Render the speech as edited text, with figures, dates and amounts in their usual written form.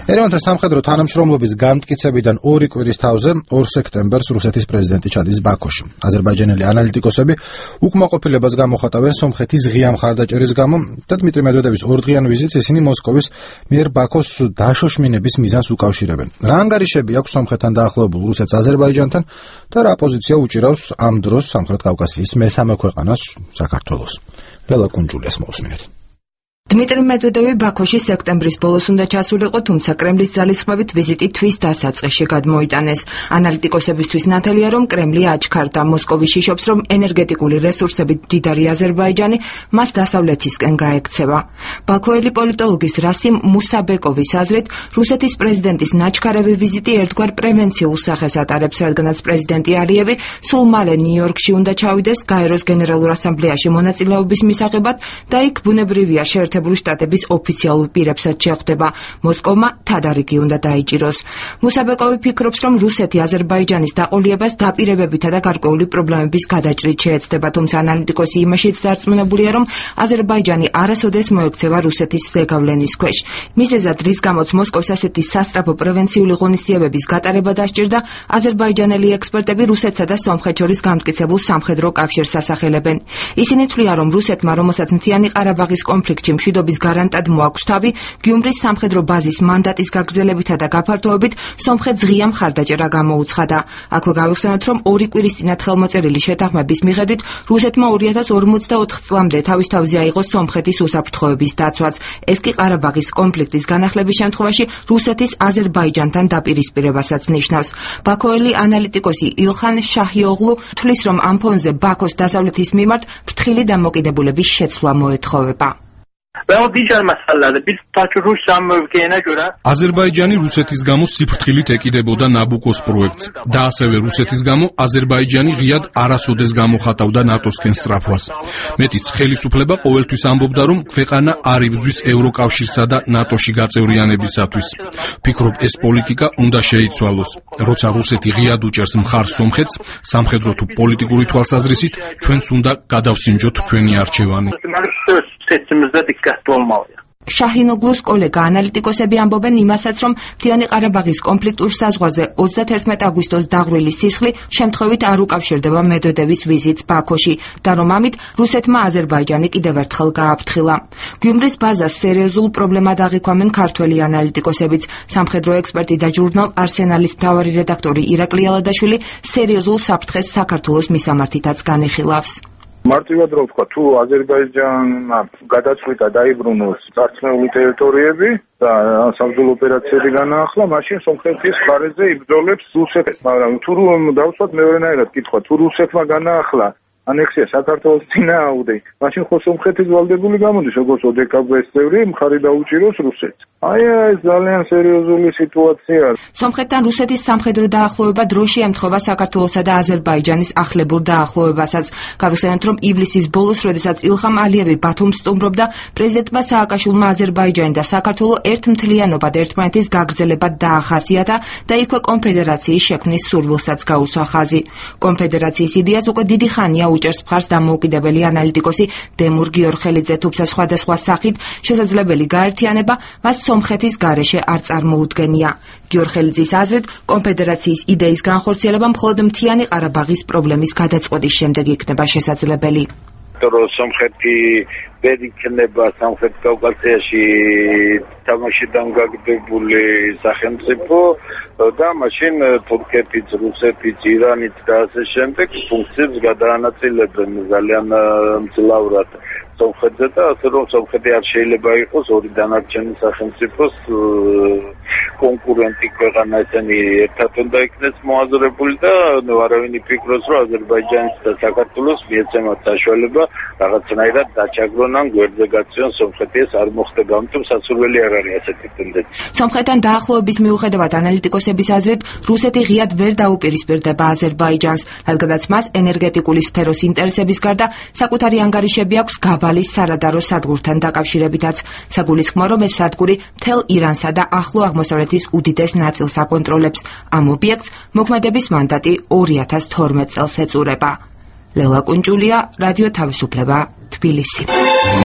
ერევანთან სამხედრო თანამშრომლობის განმტკიცებიდან 2 კვირის თავზე 2 სექტემბერს რუსეთის პრეზიდენტი ჩადის ბაქოში. აზერბაიჯანელი ანალიტიკოსები უკმაყოფილებას გამოხატავენ სომხეთის ღია მხარდაჭერის გამო და დმიტრი მედვედევის 2დღიან ვიზიტს ისინი მოსკოვის მიერ ბაქოს დაშოშმინების მიზანს უკავშირებენ. რა ანგარიშები აქვს სომხეთთან დაახლოებულ რუსეთს აზერბაიჯანთან და რა პოზიცია უჭირავს ამ დროს სამხრეთ კავკასიის მესამე ქვეყანას საქართველოს. ლელა კუნჯულიას მოусმინეთ. დმიტრი მედვედევი ბაქოში სექტემბრის ბოლოს უნდა ჩასულიყო, თუმცა კრემლის ძალისხმევით ვიზიტი თვის დასაწყისში გადმოიტანეს. ანალიტიკოსებისთვის ნათელია, რომ კრემლი აჩქარდა მოსკოვის შიშობს, რომ ენერგეტიკული რესურსებით მდიდარი აზერბაიჯანი მას დასავლეთისკენ გაექცევა. ბაქოელი პოლიტოლოგის რასიმ მუსაბეკოვის აზრით, რუსეთის პრეზიდენტის ნაჩქარევი ვიზიტი ერთგვარ პრევენციულ სახეს ატარებს, რადგანაც პრეზიდენტი ალიევი სულ მალე ნიუ-იორკში უნდა ჩავიდეს გაეროს გენერალურ ასამბლეაში მონაწილეობის მისაღებად და იქ ბუნებრივია შეერთებული შტატების ოფიციალურ პირებსაც შეხვდება. მოსკოვმა თადარიგი უნდა დაიჭიროს. მუსაბეკოვი ფიქრობს, რომ რუსეთი აზერბაიჯანის დაყოლიებას დაპირებებითა და გარკვეული პრობლემების გადაჭრით შეეცდება, თუმცა ანალიტიკოსი იმაშიც დარწმუნებულია, რომ აზერბაიჯანი არასოდეს მოექცევა რუსეთის ზეგავლენის ქვეშ. მისეზად, რის გამოც მოსკოვს ასეთი სასწრაფო პრევენციული ღონისძიებების გატარება დასჭირდა, აზერბაიჯანელი ექსპერტები რუსეთსა და სომხეთს შორის გამტკიცებულ სამხედრო კავშირს ასახელებენ. ისინი თვლიან, რომ რუსეთმა, რომელსაც მთიანი ყარაბაღის კონფლიქტში მშვიდობის გარანტად მოაქვს თავი, გიუმრის სამხედრო ბაზის მანდატის გაგრძელებითა და გაფართოებით სომხეთს ღია მხარდაჭერა გამოუცხადა. აქვე გავიხსენოთ, რომ 2 კვირის წინათ ხელმოწერილი შეთანხმების მიხედვით რუსეთმა 2044 წლამდე თავის თავზე აიღო სომხეთის უსაფრთხოების დაცვაც. ეს კი ყარაბაღის კონფლიქტის განახლების შემთხვევაში რუსეთის აზერბაიჯანთან დაპირისპირებასაც ნიშნავს. ბაქოელი ანალიტიკოსი ilhan shahioğlu თვლის, რომ ამ ფონზე ბაქოს დასავლეთის მიმართ ფრთხილი დამოკიდებულების შეცვლა მოეთხოვება. აზერბაიჯანი რუსეთის გამო სიფრთხილით ეკიდებოდა ნაბუკოს პროექტს და ასევე რუსეთის გამო აზერბაიჯანი ღიად არასოდეს გამოხატავდა ნატოსკენ სწრაფვას. მეტიც, ხელისუფლება ყოველთვის ამბობდა, რომ ქვეყანა არ იბრძვის ევროკავშირსა და ნატოში გაწევრიანებისათვის. ფიქრობ, ეს პოლიტიკა უნდა შეიცვალოს. როცა რუსეთი ღიად უჭერს მხარს სომხეთს, სამხედრო თუ პოლიტიკური თვალსაზრისით, ჩვენც უნდა გადავსინჯოთ ჩვენი არჩევანი. შაჰინოგლუს კოლეგა ანალიტიკოსები ამბობენ იმასაც, რომ მთიანი ყარაბაღის კონფლიქტურ საზღვარზე 31 აგვისტოს დაღვრილი სისხლი შემთხვევით არ უკავშირდება მედვედევის ვიზიტს ბაქოში და რომ ამით რუსეთმა აზერბაიჯანი კიდევ ერთხელ გააფრთხილა. გიუმრის ბაზას სერიოზულ პრობლემად აღიქვამენ ქართველი ანალიტიკოსებიც. სამხედრო ექსპერტი და ჟურნალ არსენალის მთავარი რედაქტორი ირაკლი ალადაშვილი სერიოზულ საფრთხეს საქართველოს მისამართითაც განიხილავს. მარტივად რო ვთქვა, თუ აზერბაიჯანმა გადაწყვიტა დაიბრუნოს წარსნეული ტერიტორიები და სამძულო ოპერაციები განაახლა, მაშინ სომხეთის მხარეზე იბრძოლებს რუსეთს, მაგრამ თუ დავსვათ მეორენაირად კითხვა, თუ რუსეთმა განაახლა ანექსია საქართველოს წინააღმდეგ, მაშინ ხო სომხეთის ვალდებული გამოდის, როგორც ოდკბ-ს წევრი, მხარი დაუჭიროს რუსეთს. ეს ძალიან სერიოზული სიტუაციაა. სომხეთთან რუსეთის სამხედრო დაახლოება დროში ემთხვევა საქართველოსა და აზერბაიჯანის ახლებურ დაახლოებასაც. გავიხსენოთ, რომ ივლისის ბოლოს, როდესაც ილხამ ალიევი ბათუმს სტუმრობდა, პრეზიდენტმა სააკაშვილმა აზერბაიჯანი და საქართველო ერთმთლიანობად ერთმანეთის გაგრძელებად დაახასიათა და იქვე კონფედერაციის შექმნის სურვილსაც გაუსვა ხაზი. კონფედერაციის იდეას უკვე დიდი ხანია უჭერს მხარს დამოუკიდებელი ანალიტიკოსი დემურ გიორხელიძე, თუმცა სხვადასხვა სახით შესაძლებელი გაერთიანება მას სომხეთის გარეშე არ წარმოუდგენია. გიორხელიძის აზრით, კონფედერაციის იდეის განხორციელება მხოლოდ მთიანი ყარაბაღის პრობლემის გადაწყვეტის შემდეგ იქნება შესაძლებელი. სომხეთი ვერ იქნება სამხრეთ კავკასიაში თამაშიდან გაგდებული სახელმწიფო და მაშინ თურქეთიც, რუსეთიც, ირანიც და ასე შემდეგ ფუნქციებს გადაანაწილებენ ძალიან მძლავრად სომხეთზე და ასე რომ სომხეთი არ შეიძლება იყოს ორი დანარჩენი სახელმწიფოს კონკურენტი ქვეყანა, ესენი ერთად უნდა იქნეს მოაზრებული და არავინ იფიქროს, რომ აზერბაიჯანის და საქართველოს მიეცემათ საშუალება რაღაცნაირად დაჩაგრონან, გვერდზე გაწიონ სომხეთი. ეს არ მოხდება, ამიტომ სასურველი არ არის ასეთი ტენდენცია. სომხეთთან დაახლოების მიუხედავად ანალიტიკოსების აზრით, რუსეთი ღიად ვერ დაუპირისპირდება აზერბაიჯანს, რადგანაც მას ენერგეტიკული სფეროს ინტერესების გარდა საკუთარი ანგარიშები აქვს გაბალის სარადარო სადგურთან დაკავშირებითაც. საგულისხმოა, რომ ეს სადგური მთელ ირანსა და ახლო აღმოსავლეთის უდიდეს ნაწილს აკონტროლებს. ამ ობიექტს მოქმედების მანდატი 2012 წელს ეწურება. ლელა კუნჯულია, რადიო თავისუფლება, თბილისი.